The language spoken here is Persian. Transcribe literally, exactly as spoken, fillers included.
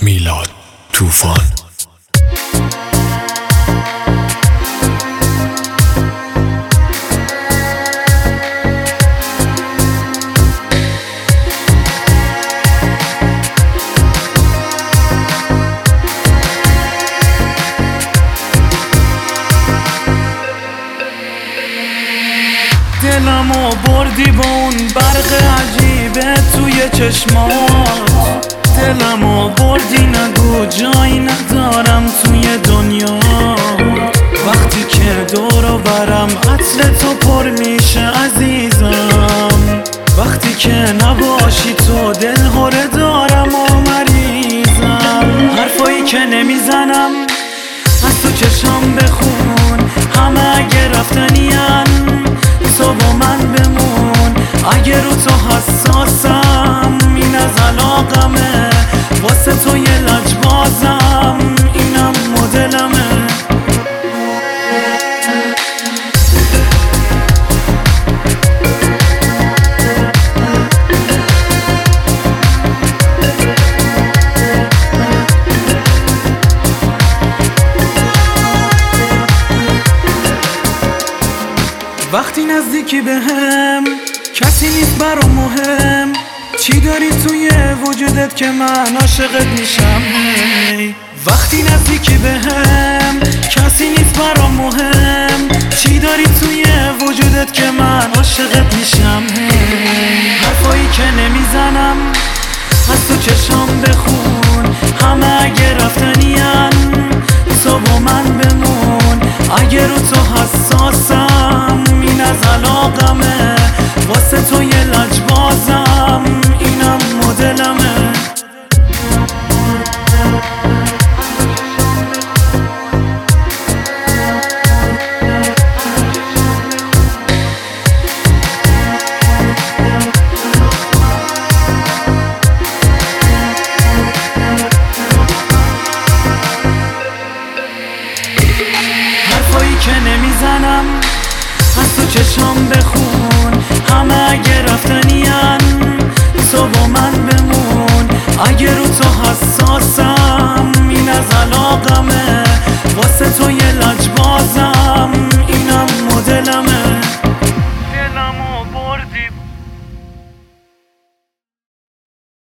میلاد طوفان. دلمو بردی با اون برق عجیبه توی چشمات، دلمو بردی نگو جایی ندارم توی دنیا. وقتی که دور و برم عطر تو پر میشه عزیزم، وقتی که نباشی تو دلهره دارم و مریضم. حرفایی که نمیزنم از تو چشم بخون، همه اگه رفتنین تو با من بمون. اگه رو تو حساسم این از علاقمه، واسه تو یه لجبازم اینم مدلمه. وقتی نزدیکی به هم کسی نیست برام مهم، چی داری توی وجودت که من عاشقت میشم؟ وقتی نزدیکی به هم کسی نیست برام مهم، چی داری توی وجودت که من عاشقت میشم؟ حرفایی که نمیزنم از تو چشم بخون، همه اگه رفتنین تو با من بمون. اگه رو تو حساسم این از علاقمه، واسه تو یه لجبازم اینم مدلمه. حرفایی که نمیزنم از تو چشم بخون، همه اگه رفتنین تو با من بمون. اگه رو تو حساسم این از علاقمه،